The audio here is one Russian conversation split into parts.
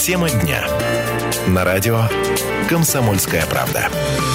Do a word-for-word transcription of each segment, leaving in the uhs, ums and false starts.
Тема дня. На радио «Комсомольская правда».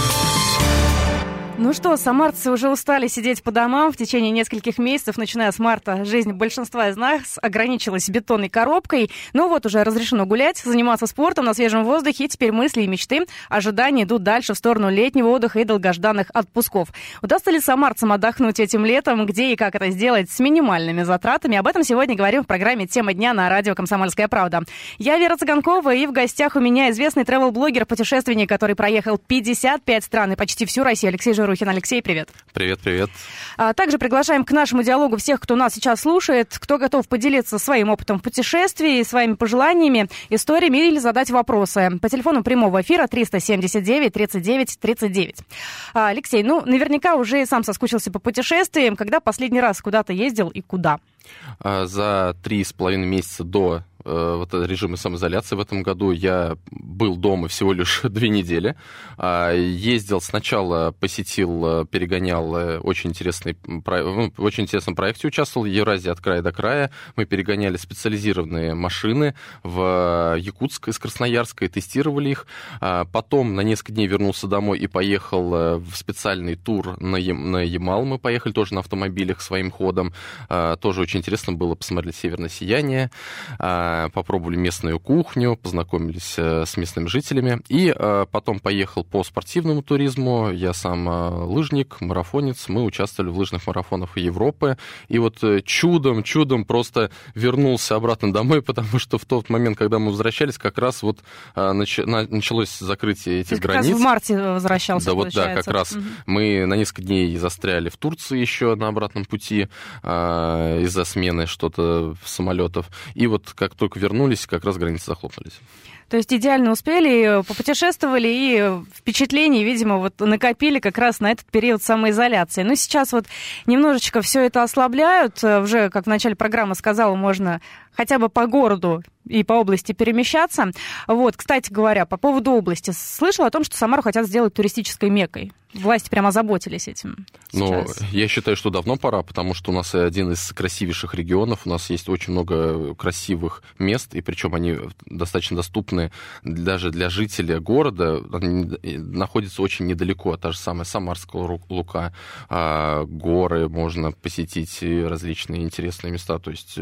Ну что, самарцы уже устали сидеть по домам в течение нескольких месяцев, начиная с марта. Жизнь большинства из нас ограничилась бетонной коробкой. Но вот уже разрешено гулять, заниматься спортом на свежем воздухе, и теперь мысли и мечты, ожидания идут дальше в сторону летнего отдыха и долгожданных отпусков. Удастся ли самарцам отдохнуть этим летом, где и как это сделать с минимальными затратами? Об этом сегодня говорим в программе «Тема дня» на радио «Комсомольская правда». Я Вера Цыганкова, и в гостях у меня известный тревел-блогер, путешественник, который проехал пятьдесят пять стран и почти всю Россию, Алексей Жирухин. Алексей, привет. Привет, привет. А также приглашаем к нашему диалогу всех, кто нас сейчас слушает, кто готов поделиться своим опытом в путешествии, своими пожеланиями, историями или задать вопросы. По телефону прямого эфира триста семьдесят девять тридцать девять тридцать девять. А, Алексей, ну, наверняка уже и сам соскучился по путешествиям. Когда последний раз куда-то ездил и куда? За три с половиной месяца до вот режима самоизоляции в этом году я был дома всего лишь две недели. Ездил сначала, посетил, перегонял очень интересный, в очень интересном проекте участвовал, Евразия от края до края. Мы перегоняли специализированные машины в Якутск из Красноярска и тестировали их. Потом на несколько дней вернулся домой и поехал в специальный тур на Ямал. Мы поехали тоже на автомобилях своим ходом. Тоже очень интересно было посмотреть северное сияние. Попробовали местную кухню, познакомились с местными жителями. И потом поехал по спортивному туризму. Я сам лыжник, марафонец. Мы участвовали в лыжных марафонах Европы. И вот чудом, чудом просто вернулся обратно домой, потому что в тот момент, когда мы возвращались, как раз вот началось закрытие этих Ты границ. Как раз в марте возвращался, Да, вот да, как раз. Угу. Мы на несколько дней застряли в Турции еще на обратном пути из-за смены что-то самолетов. И вот как только вернулись, как раз границы захлопнулись. То есть идеально успели, попутешествовали и впечатлений, видимо, вот накопили как раз на этот период самоизоляции. Но сейчас вот немножечко все это ослабляют. Уже, как в начале программы сказала, можно хотя бы по городу и по области перемещаться. Вот, кстати говоря, по поводу области. Слышала о том, что Самару хотят сделать туристической меккой. Власти прямо озаботились этим сейчас. Ну, я считаю, что давно пора, потому что у нас один из красивейших регионов, у нас есть очень много красивых мест, и причем они достаточно доступны даже для жителя города, они находятся очень недалеко, та же самая Самарская Лука, горы можно посетить, и различные интересные места. То есть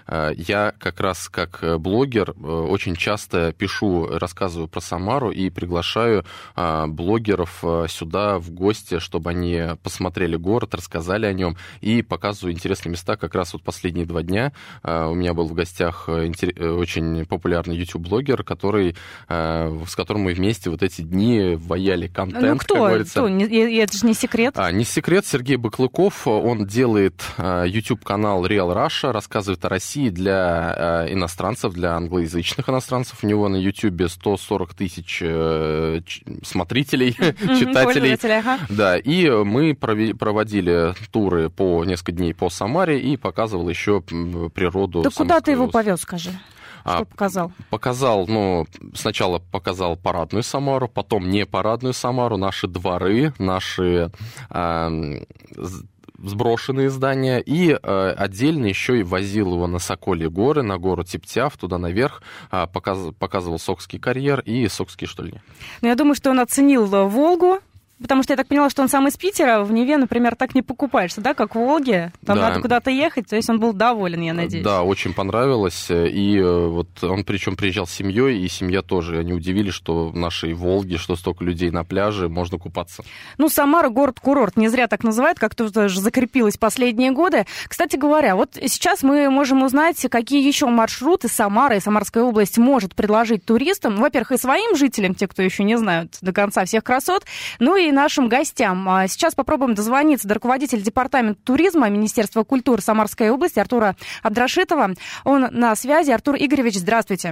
я как раз как блогер очень часто пишу, рассказываю про Самару и приглашаю блогеров сюда в гости, чтобы они посмотрели город, рассказали о нем, и показываю интересные места. Как раз вот последние два дня у меня был в гостях очень популярный YouTube-блогер, который, с которым мы вместе вот эти дни ваяли контент, ну, кто? как говорится. Кто? Это же не секрет. А, не секрет. Сергей Баклыков, он делает YouTube-канал Real Russia, рассказывает о России для иностранцев, для англоязычных иностранцев. У него на YouTube сто сорок тысяч смотрителей, читателей. Ага. Да, и мы проводили туры по несколько дней по Самаре и показывал еще природу. Да куда ты его повез, скажи? Что а, показал? Показал, ну, сначала показал парадную Самару, потом не парадную Самару, наши дворы, наши э, сброшенные здания, и э, отдельно еще и возил его на Сокольи горы, на гору Типтяв, туда наверх, э, показ, показывал Сокский карьер и Сокские штольни. Ну, я думаю, что он оценил Волгу, потому что я так поняла, что он сам из Питера, в Неве, например, так не покупаешься, да, как в Волге, там да. Надо куда-то ехать, то есть он был доволен, я надеюсь. Да, очень понравилось, и вот он причем приезжал с семьей, и семья тоже, они удивились, что в нашей Волге, что столько людей на пляже, можно купаться. Ну, Самара город-курорт, не зря так называют, как-то уже закрепилось последние годы. Кстати говоря, вот сейчас мы можем узнать, какие еще маршруты Самара и Самарская область может предложить туристам, во-первых, и своим жителям, те, кто еще не знают до конца всех красот, ну и нашим гостям. Сейчас попробуем дозвониться до руководителя департамента туризма Министерства культуры Самарской области Артура Абдрашитова. Он на связи. Артур Игоревич, здравствуйте.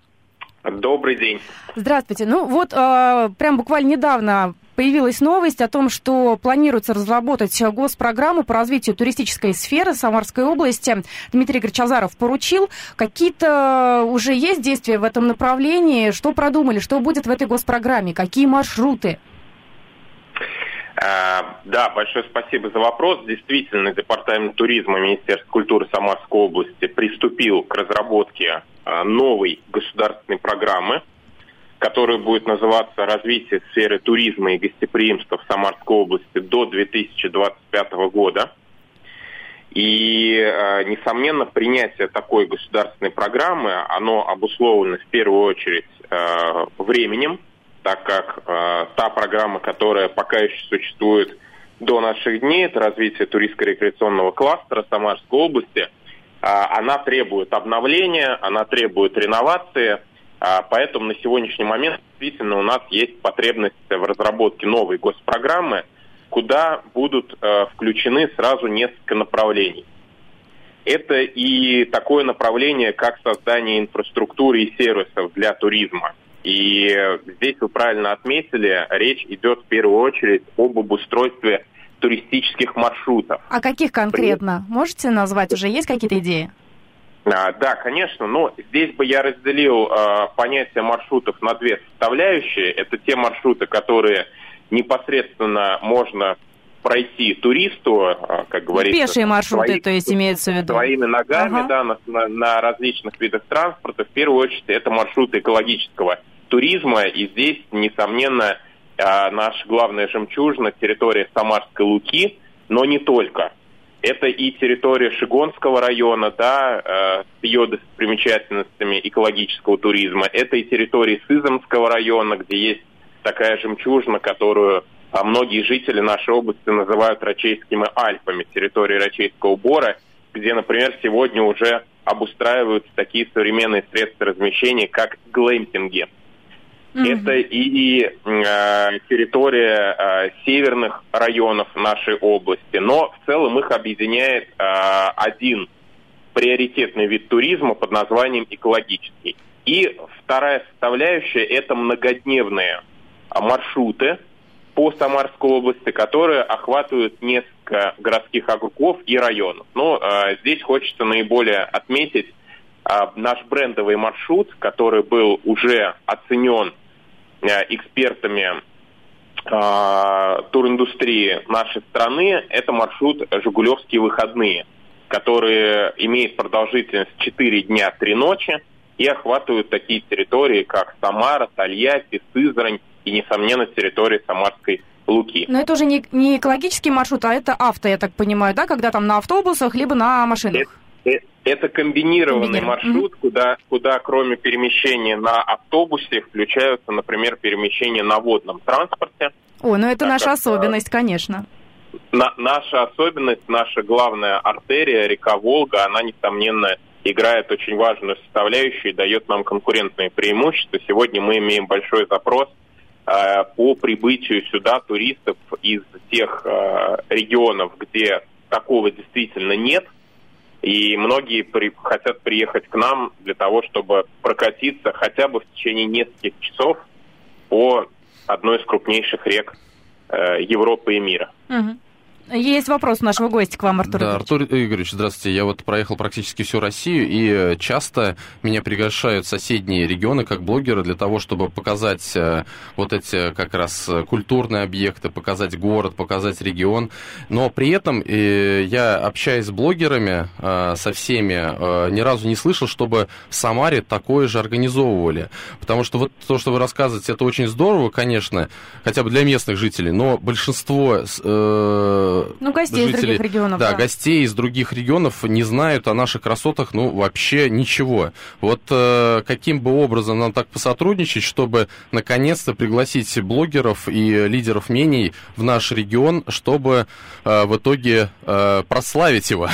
Добрый день. Здравствуйте. Ну вот, прям буквально недавно появилась новость о том, что планируется разработать госпрограмму по развитию туристической сферы Самарской области. Дмитрий Игоревич Азаров поручил. Какие-то уже есть действия в этом направлении? Что продумали? Что будет в этой госпрограмме? Какие маршруты? Да, большое спасибо за вопрос. Действительно, Департамент туризма Министерства культуры Самарской области приступил к разработке новой государственной программы, которая будет называться «Развитие сферы туризма и гостеприимства в Самарской области до две тысячи двадцать пятого года». И, несомненно, принятие такой государственной программы, оно обусловлено в первую очередь временем, так как э, та программа, которая пока еще существует до наших дней, это развитие туристско-рекреационного кластера Самарской области, э, она требует обновления, она требует реновации, э, поэтому на сегодняшний момент действительно у нас есть потребность в разработке новой госпрограммы, куда будут э, включены сразу несколько направлений. Это и такое направление, как создание инфраструктуры и сервисов для туризма. И здесь вы правильно отметили, речь идет в первую очередь об обустройстве туристических маршрутов. А каких конкретно? При... Можете назвать? Уже есть какие-то идеи? А, да, конечно. Но здесь бы я разделил а, понятие маршрутов на две составляющие. Это те маршруты, которые непосредственно можно пройти туристу, как говорится. Пешие маршруты, свои, то есть имеется в виду? Своими ногами, ага. да, на, на, на различных видах транспорта. В первую очередь это маршруты экологического туризма. И здесь, несомненно, наша главная жемчужина – территория Самарской Луки, но не только. Это и территория Шигонского района, да, с ее достопримечательностями экологического туризма. Это и территория Сызранского района, где есть такая жемчужина, которую а многие жители нашей области называют Рачейскими Альпами, территории Рачейского Бора, где, например, сегодня уже обустраиваются такие современные средства размещения, как глэмпинги. Mm-hmm. Это и э, территория э, северных районов нашей области, но в целом их объединяет э, один приоритетный вид туризма под названием экологический. И вторая составляющая – это многодневные маршруты по Самарской области, которые охватывают несколько городских округов и районов. Но э, здесь хочется наиболее отметить э, наш брендовый маршрут, который был уже оценен э, экспертами э, туриндустрии нашей страны. Это маршрут «Жигулевские выходные», который имеет продолжительность четыре дня, три ночи и охватывает такие территории, как Самара, Тольятти, Сызрань, и, несомненно, территории Самарской Луки. Но это уже не, не экологический маршрут, а это авто, я так понимаю, да, когда там на автобусах, либо на машинах? Это, это, это комбинированный маршрут, mm-hmm. куда, куда кроме перемещения на автобусе включаются, например, перемещения на водном транспорте. О, ну это так наша как, особенность, конечно. На, наша особенность, наша главная артерия, река Волга, она, несомненно, играет очень важную составляющую и дает нам конкурентные преимущества. Сегодня мы имеем большой запрос по прибытию сюда туристов из тех э, регионов, где такого действительно нет. И многие при, хотят приехать к нам для того, чтобы прокатиться хотя бы в течение нескольких часов по одной из крупнейших рек э, Европы и мира. Угу. Есть вопрос у нашего гостя к вам, Артур да, Игоревич. Артур Игоревич, здравствуйте. Я вот проехал практически всю Россию, и часто меня приглашают соседние регионы как блогера для того, чтобы показать вот эти как раз культурные объекты, показать город, показать регион. Но при этом я, общаясь с блогерами, со всеми, ни разу не слышал, чтобы в Самаре такое же организовывали. Потому что вот то, что вы рассказываете, это очень здорово, конечно, хотя бы для местных жителей, но большинство... Ну, гостей жителей, из других регионов. Да, да, гостей из других регионов не знают о наших красотах, ну, вообще ничего. Вот э, каким бы образом нам так посотрудничать, чтобы наконец-то пригласить блогеров и лидеров мнений в наш регион, чтобы э, в итоге э, прославить его?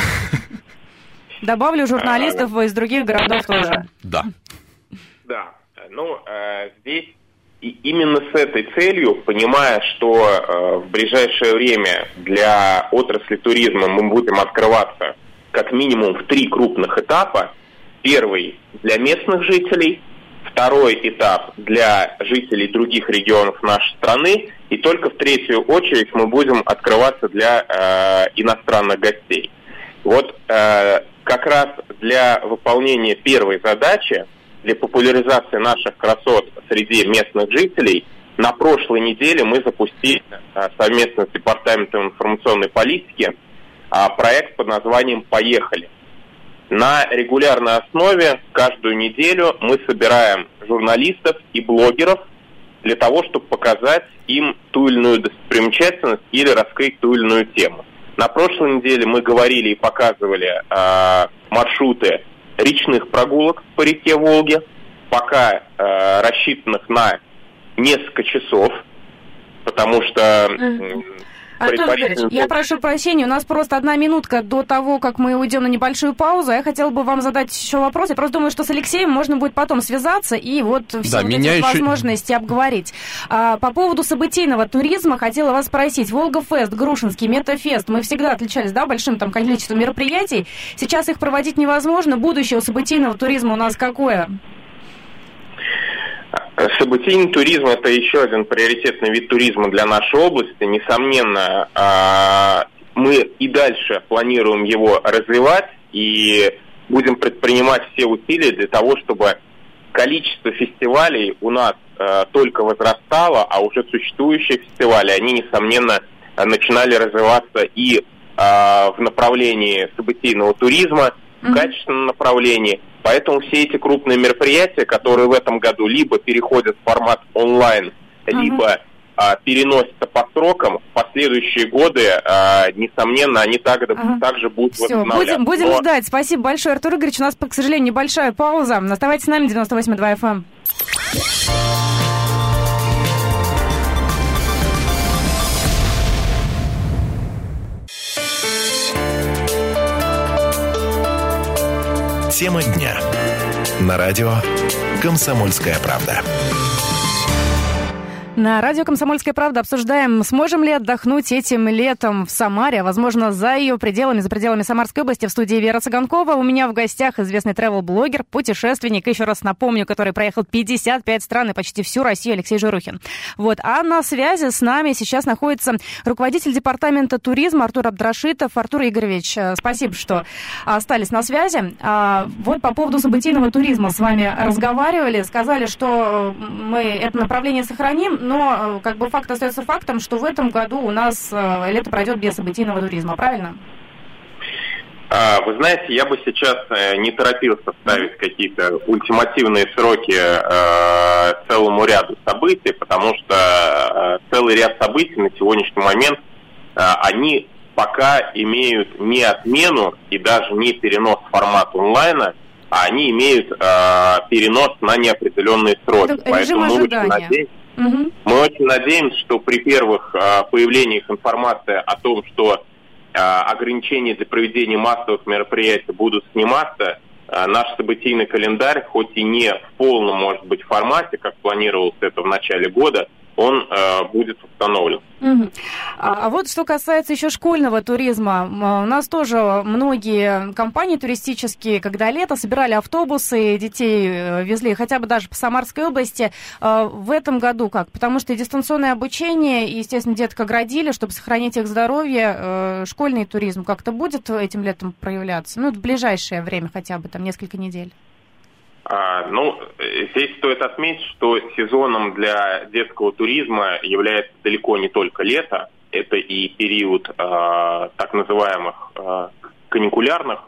Добавлю журналистов из других городов тоже. Да. Да, ну, э, здесь... И именно с этой целью, понимая, что э, в ближайшее время для отрасли туризма мы будем открываться как минимум в три крупных этапа. Первый для местных жителей, второй этап для жителей других регионов нашей страны, и только в третью очередь мы будем открываться для э, иностранных гостей. Вот э, как раз для выполнения первой задачи, для популяризации наших красот среди местных жителей, на прошлой неделе мы запустили совместно с Департаментом информационной политики проект под названием «Поехали». На регулярной основе каждую неделю мы собираем журналистов и блогеров для того, чтобы показать им ту или иную достопримечательность или раскрыть ту или иную тему. На прошлой неделе мы говорили и показывали э, маршруты речных прогулок по реке Волге, пока э, рассчитанных на несколько часов, потому что... Uh-huh. Артур Игоревич, я прошу прощения, у нас просто одна минутка до того, как мы уйдем на небольшую паузу. Я хотела бы вам задать еще вопрос. Я просто думаю, что с Алексеем можно будет потом связаться и вот все да, вот меня эти еще... возможности обговорить. А, по поводу событийного туризма хотела вас спросить. Волга-фест, Грушинский, Метафест, мы всегда отличались, да, большим там количеством мероприятий. Сейчас их проводить невозможно. Будущее у событийного туризма у нас какое? Событийный туризм – это еще один приоритетный вид туризма для нашей области. Несомненно, мы и дальше планируем его развивать и будем предпринимать все усилия для того, чтобы количество фестивалей у нас только возрастало, а уже существующие фестивали, они, несомненно, начинали развиваться и в направлении событийного туризма, в качественном направлении. Поэтому все эти крупные мероприятия, которые в этом году либо переходят в формат онлайн, uh-huh. либо а, переносятся по срокам, в последующие годы, а, несомненно, они так, uh-huh. также будут Все, возобновляться. Будем, будем Но... ждать. Спасибо большое, Артур Игоревич. У нас, к сожалению, небольшая пауза. Оставайтесь с нами, девяносто восемь и два эф эм. Тема дня. На радио «Комсомольская правда». На радио «Комсомольская правда» обсуждаем, сможем ли отдохнуть этим летом в Самаре, возможно, за ее пределами, за пределами Самарской области. В студии Вера Цыганкова. У меня в гостях известный тревел-блогер, путешественник, еще раз напомню, который проехал пятьдесят пять стран и почти всю Россию, Алексей Жирухин. Вот. А на связи с нами сейчас находится руководитель департамента туризма Артур Абдрашитов. Артур Игоревич, спасибо, что остались на связи. Вот по поводу событийного туризма с вами разговаривали, сказали, что мы это направление сохраним, но как бы факт остается фактом, что в этом году у нас лето пройдет без событийного туризма, правильно? Вы знаете, я бы сейчас не торопился ставить какие-то ультимативные сроки целому ряду событий, потому что целый ряд событий на сегодняшний момент, они пока имеют не отмену и даже не перенос в формат онлайна, а они имеют перенос на неопределенные сроки. Это режим ожидания. Угу. Мы очень надеемся, что при первых а, появлениях информации о том, что а, ограничения для проведения массовых мероприятий будут сниматься, а, наш событийный календарь, хоть и не в полном, может быть, формате, как планировалось это в начале года, он э, будет установлен. Угу. А, а вот что касается еще школьного туризма, у нас тоже многие компании туристические, когда лето, собирали автобусы, детей везли хотя бы даже по Самарской области. В этом году как? Потому что дистанционное обучение, и, естественно, деток оградили, чтобы сохранить их здоровье. Школьный туризм как-то будет этим летом проявляться? Ну, в ближайшее время хотя бы, там, несколько недель. А, ну, здесь стоит отметить, что сезоном для детского туризма является далеко не только лето, это и период а, так называемых а, каникулярных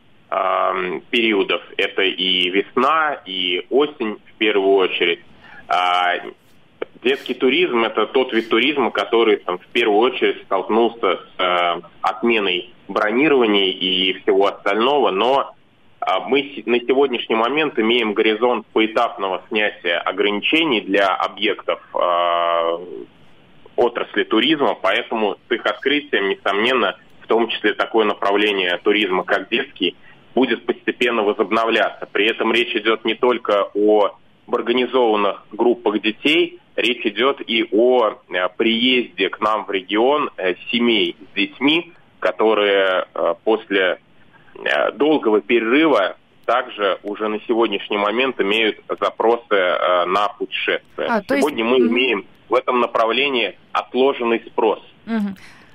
а, периодов, это и весна, и осень в первую очередь. А, детский туризм – это тот вид туризма, который там, в первую очередь столкнулся с а, отменой бронирований и всего остального, но мы на сегодняшний момент имеем горизонт поэтапного снятия ограничений для объектов э, отрасли туризма, поэтому с их открытием, несомненно, в том числе такое направление туризма, как детский, будет постепенно возобновляться. При этом речь идет не только о организованных группах детей, речь идет и о э, приезде к нам в регион э, семей с детьми, которые э, после долгого перерыва также уже на сегодняшний момент имеют запросы э, на путешествия. А, Сегодня есть... мы имеем в этом направлении отложенный спрос. Угу.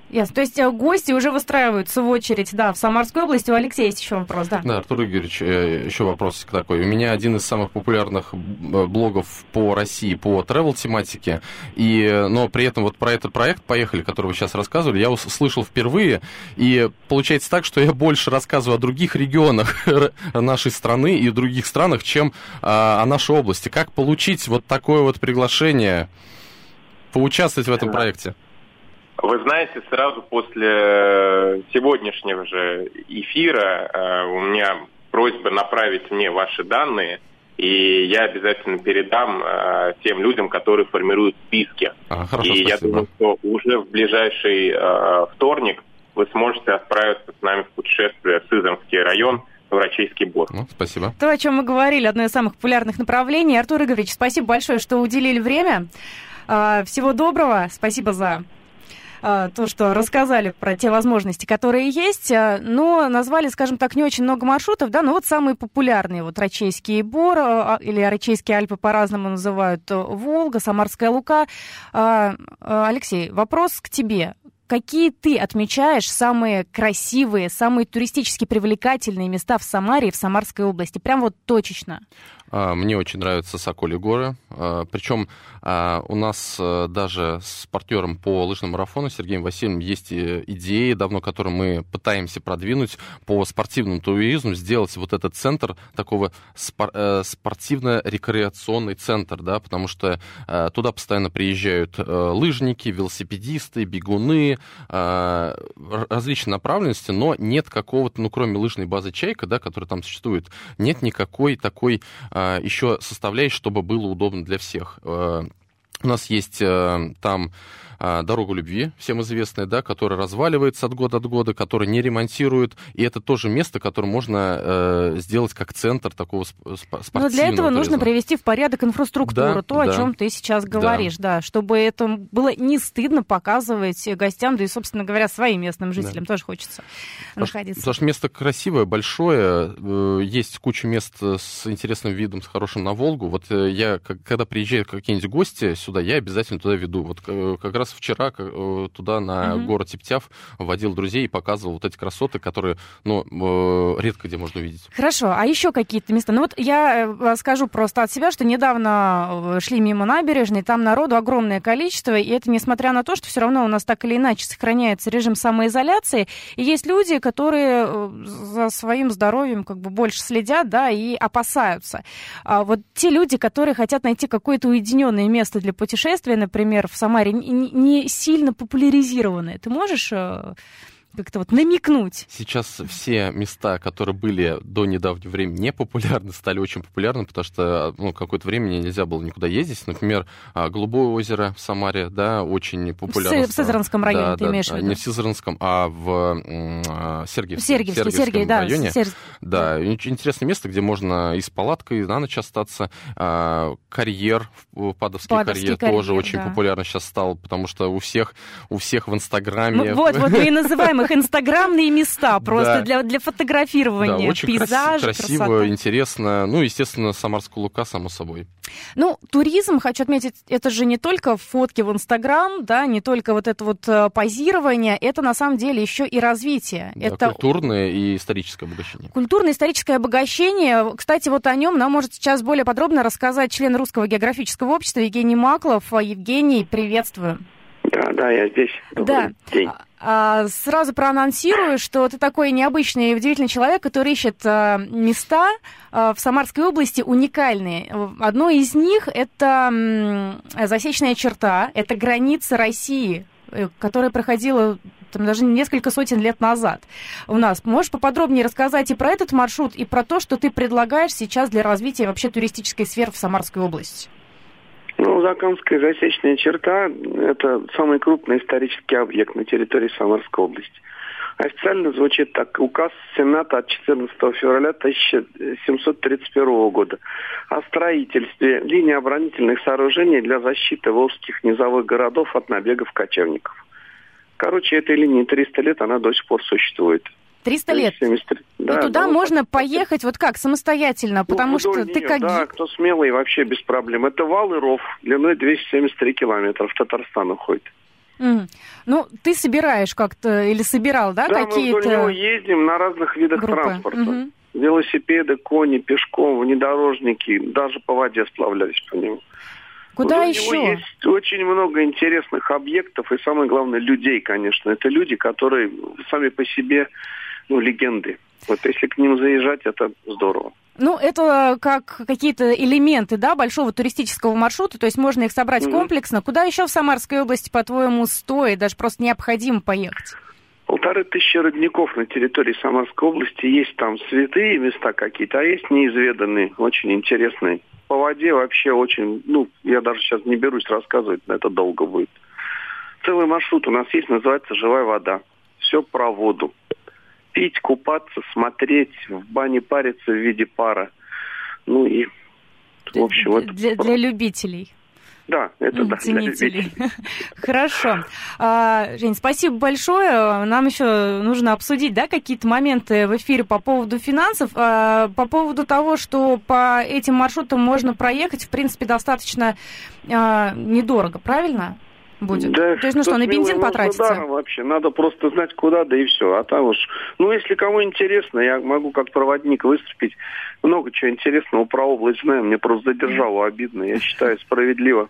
Ясно. То есть гости уже выстраиваются в очередь, да, в Самарской области. У Алексея есть еще вопрос, да? Да, Артур Игоревич, еще вопрос такой. У меня один из самых популярных блогов по России по travel-тематике, и, но при этом вот про этот проект «Поехали», который вы сейчас рассказывали, я услышал впервые, и получается так, что я больше рассказываю о других регионах нашей страны и других странах, чем о нашей области. Как получить вот такое вот приглашение поучаствовать в этом проекте? Вы знаете, сразу после сегодняшнего же эфира у меня просьба направить мне ваши данные, и я обязательно передам тем людям, которые формируют списки. А, хорошо, и спасибо. Я думаю, что уже в ближайший вторник вы сможете отправиться с нами в путешествие в Сызранский район, в Рачейский Бор. Ну, спасибо. То, о чем мы говорили, одно из самых популярных направлений. Артур Игоревич, спасибо большое, что уделили время. Всего доброго. Спасибо за то, что рассказали про те возможности, которые есть, но назвали, скажем так, не очень много маршрутов, да, но вот самые популярные, вот Рачейский Бор, или Рачейские Альпы по-разному называют, Волга, Самарская Лука. Алексей, вопрос к тебе. Какие ты отмечаешь самые красивые, самые туристически привлекательные места в Самаре и в Самарской области? Прям вот точечно. Мне очень нравятся Сокольи горы. Причем у нас даже с партнером по лыжному марафону Сергеем Васильевым есть идеи, давно которые мы пытаемся продвинуть по спортивному туризму, сделать вот этот центр, такого спор- спортивно-рекреационный центр, да, потому что туда постоянно приезжают лыжники, велосипедисты, бегуны, различные направленности, но нет какого-то, ну, кроме лыжной базы «Чайка», да, которая там существует, нет никакой такой еще составляющей, чтобы было удобно для всех. У нас есть там «Дорога любви», всем известная, да, которая разваливается от года от года, которая не ремонтируют, и это тоже место, которое можно э, сделать как центр такого спортивного туризма. Но для этого нужно привести в порядок инфраструктуру, да, то, да. о чем ты сейчас говоришь, да. да, чтобы это было не стыдно показывать гостям, да и, собственно говоря, своим местным жителям да. тоже хочется потому находиться. Потому что место красивое, большое, э, есть куча мест с интересным видом, с хорошим на Волгу. Вот э, я, когда приезжают какие-нибудь гости сюда, я обязательно туда веду. Вот э, как раз вчера туда на uh-huh. город Типтяв водил друзей и показывал вот эти красоты, которые, ну, редко где можно увидеть. Хорошо, а еще какие-то места? Ну вот я скажу просто от себя, что недавно шли мимо набережной, там народу огромное количество, и это несмотря на то, что все равно у нас так или иначе сохраняется режим самоизоляции, и есть люди, которые за своим здоровьем как бы больше следят, да, и опасаются. А вот те люди, которые хотят найти какое-то уединенное место для путешествия, например, в Самаре, не сильно популяризированные. Ты можешь э, как-то вот намекнуть? Сейчас все места, которые были до недавнего времени не популярны, стали очень популярны, потому что ну, какое-то время нельзя было никуда ездить. Например, Голубое озеро в Самаре, да, очень популярно. В Сызранском районе да, ты да, имеешь в виду? Не в Сызранском, а в Сергиевском, Сергиевский, Сергиевском Сергий, районе. Да, Сер... да, очень интересное место, где можно и с палаткой на ночь остаться. Карьер, Падовский, Падовский карьер, карьер тоже очень да. популярно сейчас стал, потому что у всех, у всех в Инстаграме... Вот, вот мы и называем их инстаграмные места, просто да. для, для фотографирования. Да, очень пейзажи, красиво, красота. интересно. Ну, естественно, Самарская Лука, само собой. Ну, туризм, хочу отметить, это же не только фотки в Инстаграм, да, не только вот это вот позирование, это на самом деле еще и развитие. Да, это культурное и историческое обогащение. Культурно-историческое обогащение. Кстати, вот о нем нам может сейчас более подробно рассказать член Русского географического общества Евгений Маклов. Евгений, приветствую. Да, да, я здесь. Добрый да. день. А, сразу проанонсирую, что ты такой необычный и удивительный человек, который ищет а, места а, в Самарской области уникальные. Одно из них – это м, засечная черта, это граница России, которая проходила там, даже несколько сотен лет назад у нас. Можешь поподробнее рассказать и про этот маршрут, и про то, что ты предлагаешь сейчас для развития вообще туристической сферы в Самарской области? Ну, Закамская засечная черта – это самый крупный исторический объект на территории Самарской области. Официально звучит так: указ Сената от четырнадцатого февраля тысяча семьсот тридцать первого года о строительстве линии оборонительных сооружений для защиты волжских низовых городов от набегов кочевников. Короче, этой линии триста лет, она до сих пор существует. триста лет? семьдесят три. Да, и туда да, можно вот поехать вот как, самостоятельно, потому ну, что нее, ты как... Да, кто смелый, вообще без проблем. Это вал и ров длиной двести семьдесят три километра, в Татарстан уходит. Mm. Ну, ты собираешь как-то или собирал, да, да, какие-то... Да, мы вдоль него ездим на разных видах группы. транспорта. Mm-hmm. Велосипеды, кони, пешком, внедорожники, даже по воде сплавлялись по нему. Куда вот еще? У него есть очень много интересных объектов и, самое главное, людей, конечно. Это люди, которые сами по себе, ну, легенды. Вот если к ним заезжать, это здорово. Ну, это как какие-то элементы, да, большого туристического маршрута, то есть можно их собрать mm-hmm. комплексно. Куда еще в Самарской области, по-твоему, стоит, даже просто необходимо поехать? Полторы тысячи родников на территории Самарской области. Есть там святые места какие-то, а есть неизведанные, очень интересные. По воде вообще очень, ну, я даже сейчас не берусь рассказывать, но это долго будет. Целый маршрут у нас есть, называется «Живая вода». Все про воду. Пить, купаться, смотреть, в бане париться в виде пара. Ну и, в общем... Для, это... для, для любителей. Да, это да, для любителей. Хорошо. А, Жень, спасибо большое. Нам еще нужно обсудить, да, какие-то моменты в эфире по поводу финансов. А, по поводу того, что по этим маршрутам можно проехать, в принципе, достаточно а, недорого, правильно? Будет. Да, то есть, ну что, на бензин потратиться? Да, вообще. Надо просто знать, куда, да и все. А там уж... Ну, если кому интересно, я могу как проводник выступить. Много чего интересного про область знаю. Мне просто задержало обидно. Я считаю, справедливо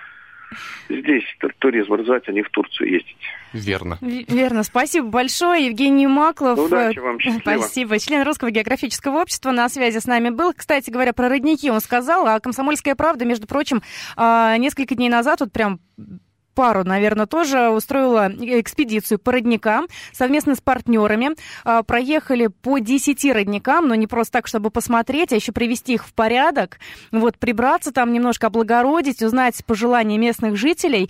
здесь туризм развивать, а не в Турцию ездить. Верно. Верно. Спасибо большое. Евгений Маклов. Удачи вам, счастливо. Спасибо. Член Русского географического общества на связи с нами был. Кстати говоря, про родники он сказал, а «Комсомольская правда», между прочим, несколько дней назад, вот прям пару, наверное, тоже устроила экспедицию по родникам совместно с партнерами. Проехали по десяти родникам, но не просто так, чтобы посмотреть, а еще привести их в порядок, вот, прибраться там немножко, облагородить, узнать пожелания местных жителей.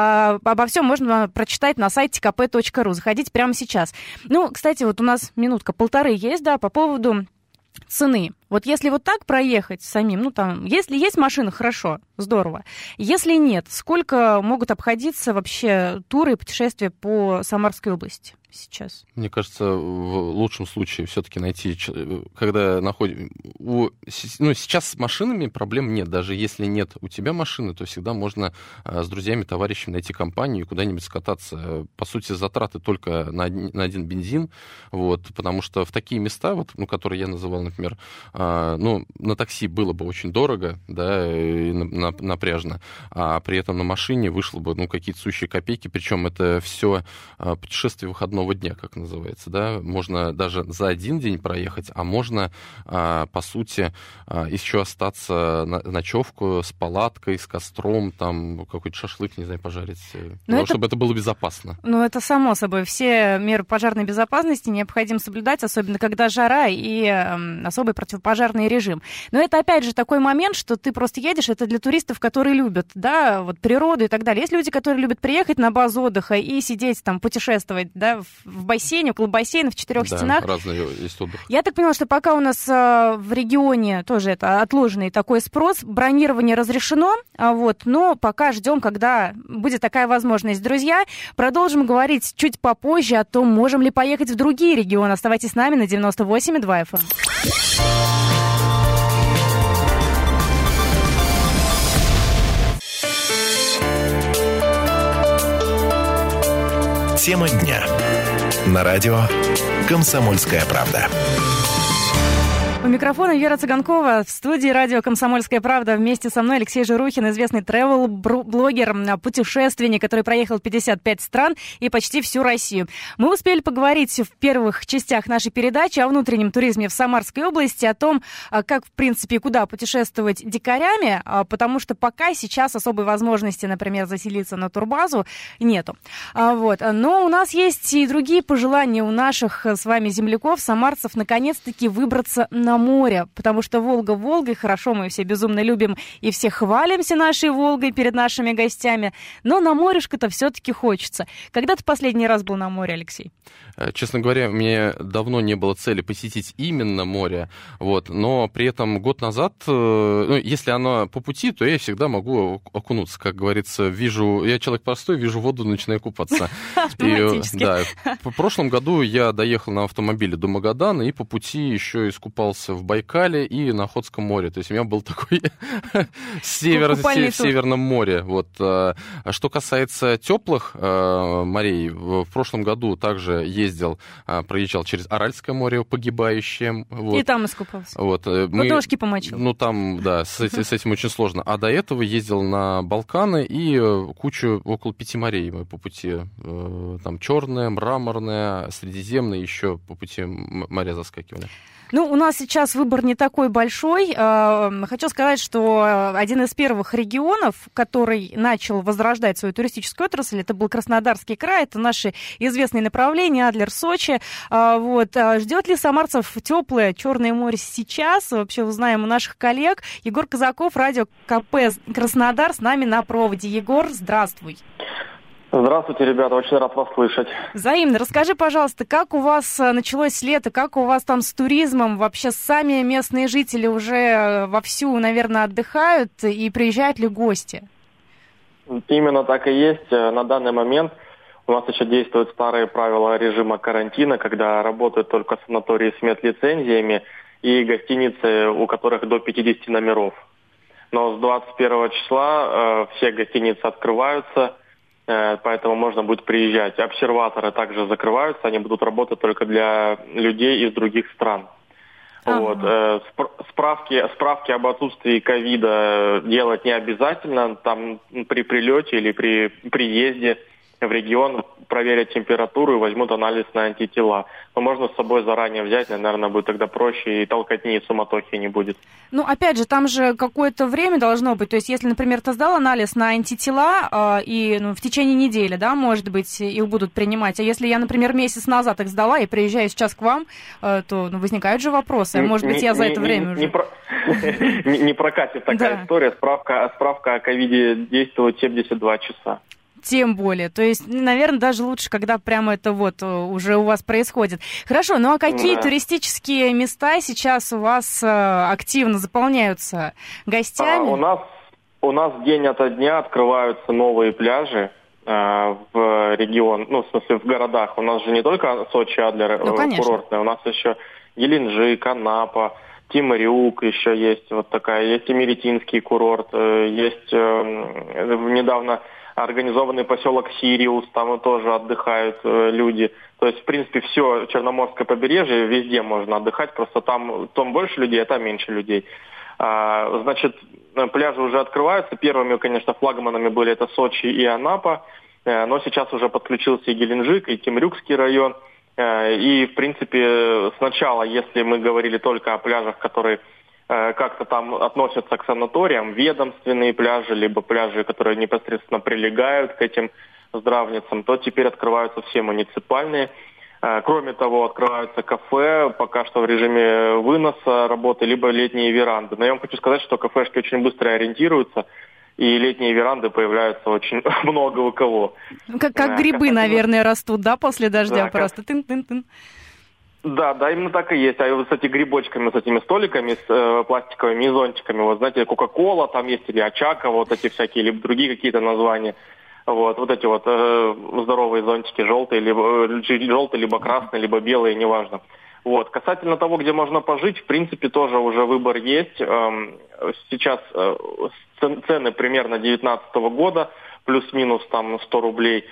Обо всем можно прочитать на сайте ка пэ точка ру. Заходите прямо сейчас. Ну, кстати, вот у нас минутка-полторы есть, да, по поводу цены. Вот если вот так проехать самим, ну там, если есть машина, хорошо, здорово. Если нет, сколько могут обходиться вообще туры и путешествия по Самарской области сейчас? Мне кажется, в лучшем случае все-таки найти, когда находим... У... Ну, сейчас с машинами проблем нет. Даже если нет у тебя машины, то всегда можно с друзьями, товарищами найти компанию и куда-нибудь скататься. По сути, затраты только на один, на один бензин, вот, потому что в такие места, вот, ну, которые я называл, например, ну, на такси было бы очень дорого, да, и напряжно, а при этом на машине вышло бы, ну, какие-то сущие копейки, причем это все путешествие выходного дня, как называется, да, можно даже за один день проехать, а можно, по сути, еще остаться на ночевку с палаткой, с костром, там, какой-то шашлык, не знаю, пожарить, ну, это... чтобы это было безопасно. Ну, это само собой, все меры пожарной безопасности необходимо соблюдать, особенно когда жара и особый противопожарный режим. Но это, опять же, такой момент, что ты просто едешь, это для туристов, которые любят, да, вот природу и так далее. Есть люди, которые любят приехать на базу отдыха и сидеть там, путешествовать, да, в бассейне, около бассейна, в четырех да, стенах. Разные есть отдых. Я так поняла, что пока у нас а, в регионе тоже это отложенный такой спрос, бронирование разрешено, а, вот, но пока ждем, когда будет такая возможность. Друзья, продолжим говорить чуть попозже о том, можем ли поехать в другие регионы. Оставайтесь с нами на девяносто восемь и два эф эм. Тема дня. На радио «Комсомольская правда». У микрофона Вера Цыганкова, в студии радио «Комсомольская правда». Вместе со мной Алексей Жирухин, известный тревел-блогер, путешественник, который проехал пятьдесят пять стран и почти всю Россию. Мы успели поговорить в первых частях нашей передачи о внутреннем туризме в Самарской области, о том, как, в принципе, и куда путешествовать дикарями, потому что пока сейчас особой возможности, например, заселиться на турбазу нету. Вот. Но у нас есть и другие пожелания у наших с вами земляков, самарцев, наконец-таки выбраться на море, потому что Волга Волгой, хорошо, мы все безумно любим и все хвалимся нашей Волгой перед нашими гостями, но на морешко-то все-таки хочется. Когда ты последний раз был на море, Алексей? Честно говоря, мне давно не было цели посетить именно море, вот, но при этом год назад, ну, если оно по пути, то я всегда могу окунуться, как говорится, вижу, я человек простой, вижу воду, начинаю купаться. Автоматически. И, да, в прошлом году я доехал на автомобиле до Магадана и по пути еще искупался находился в Байкале и на Охотском море. То есть у меня был такой север, в Северном море. Вот. Что касается теплых морей, в прошлом году также ездил, проезжал через Аральское море погибающее. Вот. И там искупался. Вот. Мы, ножки помочил. Ну, там, да, с, с этим очень сложно. А до этого ездил на Балканы и кучу, около пяти морей по пути. Там Черное, Мраморное, Средиземное, еще по пути моря заскакивали. Ну, у нас сейчас выбор не такой большой. Хочу сказать, что один из первых регионов, который начал возрождать свою туристическую отрасль, это был Краснодарский край, это наши известные направления, Адлер, Сочи. Вот. Ждет ли самарцев теплое Черное море сейчас? Вообще узнаем у наших коллег. Егор Казаков, радио КП Краснодар, с нами на проводе. Егор, здравствуй. Здравствуйте, ребята, очень рад вас слышать. Взаимно. Расскажи, пожалуйста, как у вас началось лето, как у вас там с туризмом? Вообще сами местные жители уже вовсю, наверное, отдыхают, и приезжают ли гости? Именно так и есть. На данный момент у нас еще действуют старые правила режима карантина, когда работают только санатории с медлицензиями и гостиницы, у которых до пятидесяти номеров. Но с двадцать первого числа э, все гостиницы открываются, поэтому можно будет приезжать. Обсерваторы также закрываются, они будут работать только для людей из других стран. Ага. Вот. Справки, справки об отсутствии ковида делать не обязательно. Там при прилете или при приезде в регион проверят температуру и возьмут анализ на антитела. Но можно с собой заранее взять, наверное, будет тогда проще, и толкотни, и суматохи не будет. Ну, опять же, там же какое-то время должно быть. То есть, если, например, ты сдал анализ на антитела, э, и ну, в течение недели, да, может быть, их будут принимать. А если я, например, месяц назад их сдала и приезжаю сейчас к вам, э, то ну, возникают же вопросы. Может быть, я за это время уже... Не прокатит такая история. Справка о ковиде действует семьдесят два часа. Тем более. То есть, наверное, даже лучше, когда прямо это вот уже у вас происходит. Хорошо, ну а какие да. туристические места сейчас у вас активно заполняются гостями? А, у нас у нас день ото дня открываются новые пляжи а, в регион, ну, в смысле, в городах. У нас же не только Сочи, Адлер, ну, курортные, у нас еще Геленджик, Анапа, Темрюк еще есть вот такая, есть Имеретинский курорт, есть э, недавно организованный поселок Сириус, там тоже отдыхают э, люди. То есть, в принципе, все Черноморское побережье, везде можно отдыхать, просто там, там больше людей, а там меньше людей. А, значит, пляжи уже открываются. Первыми, конечно, флагманами были это Сочи и Анапа, э, но сейчас уже подключился и Геленджик, и Темрюкский район. Э, и, в принципе, сначала, если мы говорили только о пляжах, которые как-то там относятся к санаториям, ведомственные пляжи, либо пляжи, которые непосредственно прилегают к этим здравницам, то теперь открываются все муниципальные. Кроме того, открываются кафе, пока что в режиме выноса работы, либо летние веранды. Но я вам хочу сказать, что кафешки очень быстро ориентируются, и летние веранды появляются очень много у кого. Как, как грибы, наверное, растут, да, после дождя да, просто? Как... Тын-тын-тын. Да, да, именно так и есть. А вот с этими грибочками, с этими столиками, с э, пластиковыми и зонтиками, вот знаете, Кока-Кола там есть, или Очака, вот эти всякие, либо другие какие-то названия. Вот, вот эти вот э, здоровые зонтики, желтые, либо, э, желтые, либо красные, либо белые, неважно. Вот, касательно того, где можно пожить, в принципе, тоже уже выбор есть. Эм, сейчас э, цены примерно девятнадцатого года, плюс-минус там сто рублей.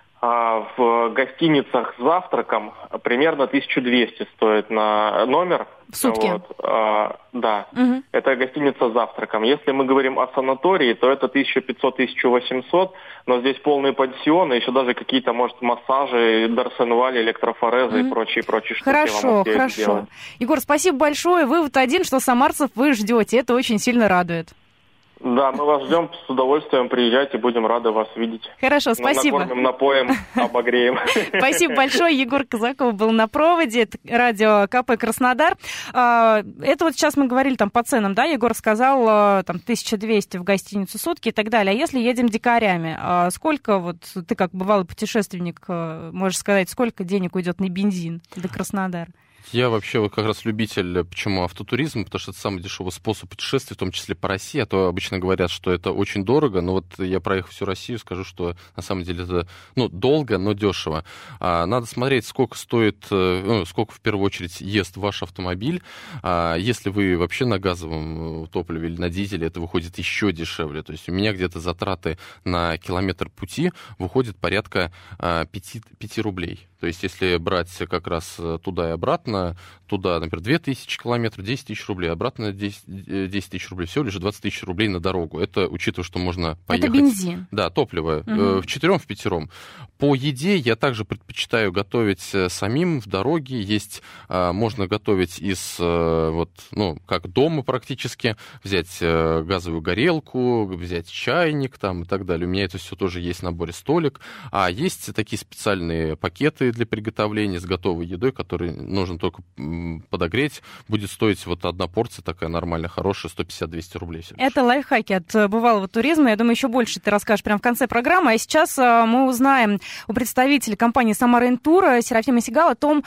В гостиницах с завтраком примерно тысяча двести стоит на номер. В сутки? Вот. А, да, угу. Это гостиница с завтраком. Если мы говорим о санатории, то это тысяча пятьсот - тысяча восемьсот, но здесь полные пансионы, еще даже какие-то, может, массажи, дарсенвали, электрофорезы угу. и прочие-прочие штуки. Хорошо, хорошо. Сделать. Егор, спасибо большое. Вывод один, что самарцев вы ждете. Это очень сильно радует. Да, мы вас ждем, с удовольствием приезжайте, будем рады вас видеть. Хорошо, спасибо. Накормим, напоим, обогреем. Спасибо большое. Егор Казаков был на проводе. Это радио КП Краснодар. Это вот сейчас мы говорили там по ценам, да, Егор сказал, там тысяча двести в гостиницу сутки и так далее. А если едем дикарями, сколько, вот ты как бывалый путешественник, можешь сказать, сколько денег уйдет на бензин до Краснодара? Я вообще как раз любитель, почему автотуризм, потому что это самый дешевый способ путешествий, в том числе по России, а то обычно говорят, что это очень дорого, но вот я, проехав всю Россию, скажу, что на самом деле это, ну, долго, но дешево. А, надо смотреть, сколько стоит, ну, сколько в первую очередь ест ваш автомобиль. А, если вы вообще на газовом топливе или на дизеле, это выходит еще дешевле. То есть у меня где-то затраты на километр пути выходит порядка а, пять рублей. То есть если брать как раз туда и обратно, туда, например, две тысячи километров, десять тысяч рублей, обратно десять тысяч рублей, всего лишь двадцать тысяч рублей на дорогу. Это учитывая, что можно поехать... Это бензин. Да, топливо. Угу. В четвером, в пятером. По еде я также предпочитаю готовить самим в дороге. Есть, можно готовить из, вот, ну, как дома практически, взять газовую горелку, взять чайник там и так далее. У меня это все тоже есть в наборе столик. А есть такие специальные пакеты для приготовления с готовой едой, которые нужно только подогреть. Будет стоить вот одна порция такая нормальная, хорошая, сто пятьдесят-двести рублей. Это лайфхаки от бывалого туризма. Я думаю, еще больше ты расскажешь прямо в конце программы. А сейчас мы узнаем у представителя компании «Самара Интур» Серафима Сигал о том,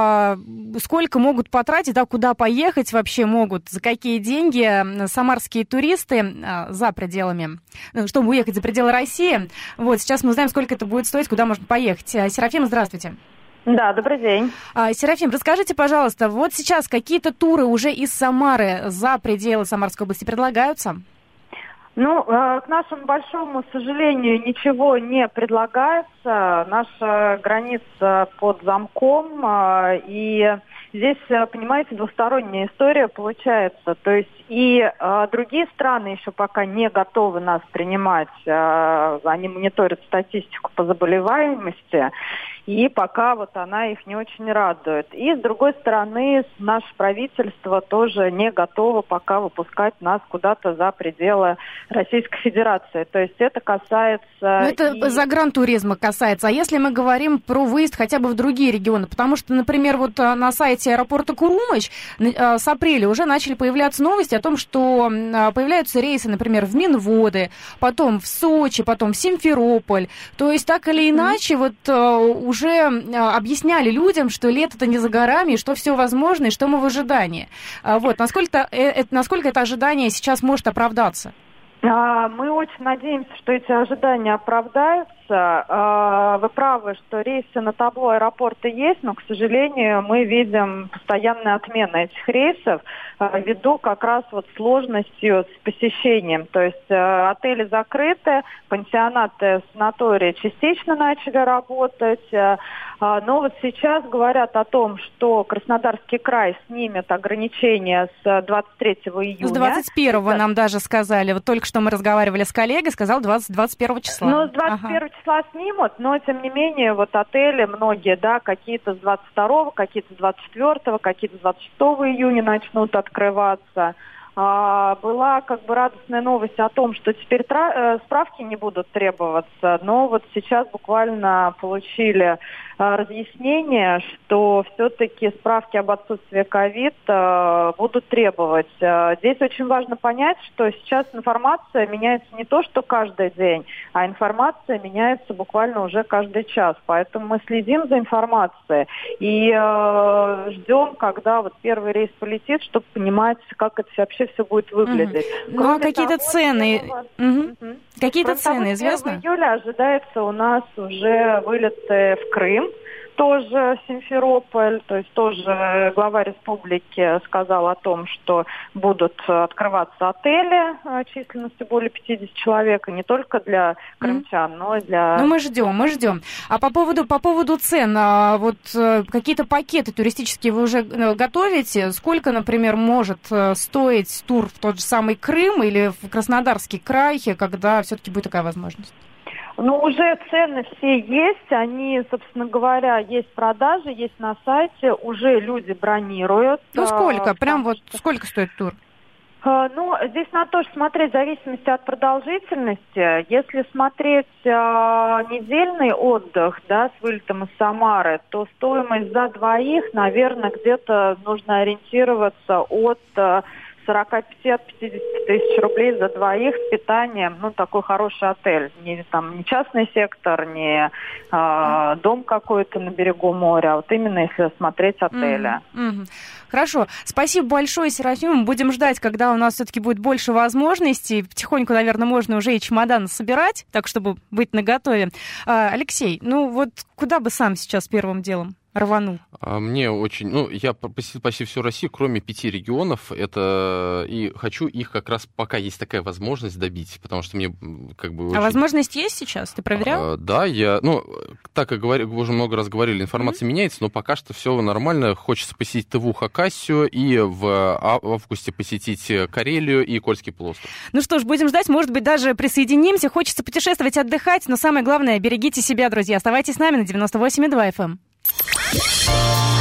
сколько могут потратить, да, куда поехать вообще могут, за какие деньги самарские туристы за пределами, чтобы уехать за пределы России. Вот, сейчас мы узнаем, сколько это будет стоить, куда можно поехать. Серафима, здравствуйте. Да, добрый день. А, Серафим, расскажите, пожалуйста, вот сейчас какие-то туры уже из Самары за пределы Самарской области предлагаются? Ну, к нашему большому сожалению, ничего не предлагается. Наша граница под замком, и здесь, понимаете, двусторонняя история получается. То есть и другие страны еще пока не готовы нас принимать. Они мониторят статистику по заболеваемости, и пока вот она их не очень радует. И, с другой стороны, наше правительство тоже не готово пока выпускать нас куда-то за пределы Российской Федерации. То есть это касается... Но это и... загрантуризма касается. А если мы говорим про выезд хотя бы в другие регионы? Потому что, например, вот на сайте аэропорта Курумыч с апреля уже начали появляться новости о том, что появляются рейсы, например, в Минводы, потом в Сочи, потом в Симферополь. То есть так или иначе, mm-hmm. вот уже объясняли людям, что лето-то не за горами, и что все возможно, и что мы в ожидании. Вот, насколько это, насколько это ожидание сейчас может оправдаться? Мы очень надеемся, что эти ожидания оправдаются. Вы правы, что рейсы на табло аэропорта есть, но, к сожалению, мы видим постоянные отмены этих рейсов ввиду как раз вот сложностью с посещением. То есть отели закрыты, пансионаты, санатории частично начали работать. Но вот сейчас говорят о том, что Краснодарский край снимет ограничения с двадцать третьего июня. С двадцать первого нам даже сказали. Вот только что мы разговаривали с коллегой, сказал двадцать, двадцать первого числа. Ну, с двадцать первого ага. числа снимут, но, тем не менее, вот отели многие, да, какие-то с двадцать второго, какие-то с двадцать четвёртого, какие-то с двадцать шестого июня начнут открываться. А, была как бы радостная новость о том, что теперь тра- справки не будут требоваться, но вот сейчас буквально получили а, разъяснение, что все-таки справки об отсутствии ковид а, будут требовать. А, здесь очень важно понять, что сейчас информация меняется не то, что каждый день, а информация меняется буквально уже каждый час. Поэтому мы следим за информацией и а, ждем, когда вот первый рейс полетит, чтобы понимать, как это вообще все будет выглядеть. Mm-hmm. Ну, а какие-то того, цены, первого... mm-hmm. Mm-hmm. какие-то Кроме цены того, известны? первого июля ожидается у нас уже вылеты в Крым, тоже Симферополь, то есть тоже глава республики сказал о том, что будут открываться отели численностью более пятьдесят человек, и не только для крымчан, mm. но и для... Ну, мы ждем, мы ждем. А по поводу, по поводу цен, вот какие-то пакеты туристические вы уже готовите? Сколько, например, может стоить тур в тот же самый Крым или в Краснодарский край, когда все-таки будет такая возможность? Ну, уже цены все есть, они, собственно говоря, есть продажи, есть на сайте, уже люди бронируют. Ну, сколько? Прям вот сколько стоит тур? Ну, здесь надо тоже смотреть в зависимости от продолжительности. Если смотреть э, недельный отдых, да, с вылетом из Самары, то стоимость за двоих, наверное, где-то нужно ориентироваться от э, сорок пять - пятьдесят тысяч рублей за двоих с питанием. Ну, такой хороший отель. Не, там, не частный сектор, не э, дом какой-то на берегу моря, а вот именно если смотреть отели. Mm-hmm. Хорошо. Спасибо большое, Серафима. Будем ждать, когда у нас все-таки будет больше возможностей. Потихоньку, наверное, можно уже и чемодан собирать, так, чтобы быть наготове. А, Алексей, ну вот куда бы сам сейчас первым делом рванул? Мне очень... Ну, я посетил почти всю Россию, кроме пяти регионов. Это... И хочу их как раз, пока есть такая возможность, добить, потому что мне как бы очень... А возможность есть сейчас? Ты проверял? А, да, я... Ну, так как говорю, вы уже много раз говорили, информация mm-hmm. меняется, но пока что все нормально. Хочется посетить Тыву, Хакасию и в августе посетить Карелию и Кольский полуостров. Ну что ж, будем ждать. Может быть, даже присоединимся. Хочется путешествовать, отдыхать, но самое главное, берегите себя, друзья. Оставайтесь с нами на девяносто восемь и два эф эм.